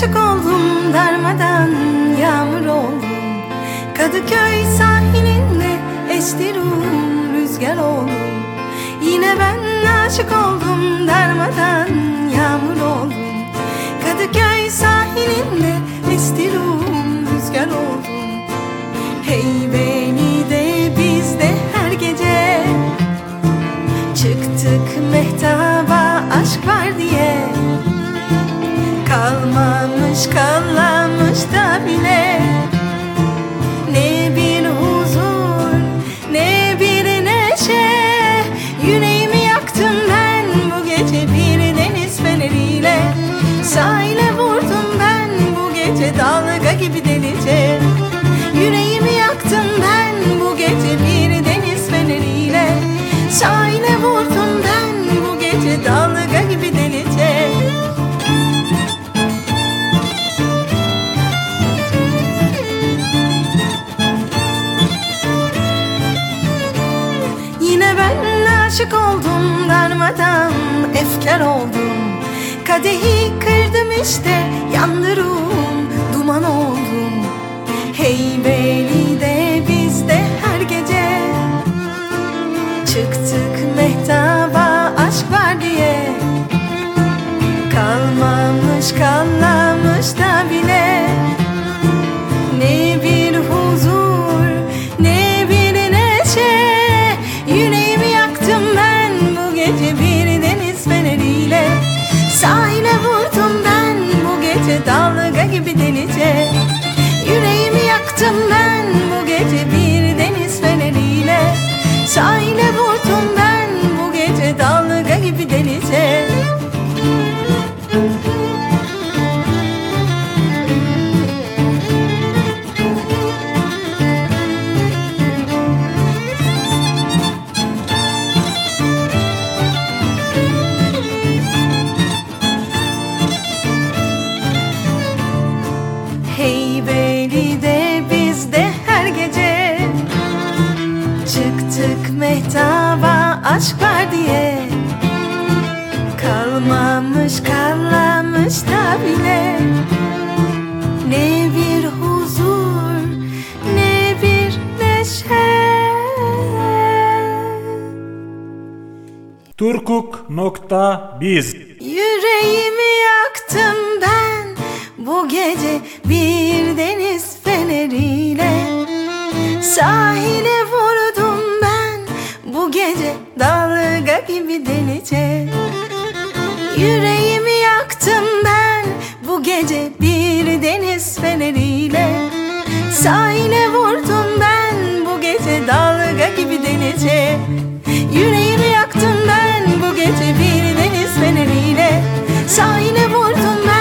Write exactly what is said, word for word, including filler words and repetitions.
aşık oldum, darmadan yağmur oldum. Kadıköy sahilinde esti ruhum, rüzgar oldum. Yine ben aşık oldum, darmadan yağmur oldum. Kadıköy sahilinde esti ruhum, rüzgar oldum. Hey beni de biz de her gece çıktık mehtaba aşk var diye. Kalmamış kalmamış da bile ne bir huzur ne bir neşe. Yüreğimi yaktım ben bu gece bir deniz feneriyle. Sahile vurdum ben bu gece dalga gibi delice. Yüreğimi yaktım ben bu gece bir deniz feneriyle. Sahile vurdum ben bu gece dalga gibi delice. Yine ben aşık oldum, darmadan efkar oldum. Kadehi kırdım işte, yandı ruhum, duman oldum. Hey beni de biz de her gece çıktık mehtaba aşk var diye. Kalmamış kalmamış da bile ne bir huzur ne bir neşe. Yüreğimi yaktım ben bu gece bir deniz feneriyle. Sahile vurdum ben bu gece dalga gibi delice. Yüreğimi yaktım ben bu gece bir deniz feneriyle. Sahile vurdum ben bu gece dalga gibi delice. Hey beni de biz de her gece çıktık mehtaba aşk var diye. Kalmamış kalmamış da bile ne bir huzur ne bir neşe. Turkuk nokta biz. Yüreğimi yaktım ben bu gece bir deniz feneriyle. Sahile vurdum ben bu gece dalga gibi delice. Yüreğimi yaktım ben bu gece bir deniz feneriyle. Sahile vurdum ben bu gece dalga gibi delice. Yüreğimi yaktım ben bu gece bir deniz feneriyle. Sahile vurdum ben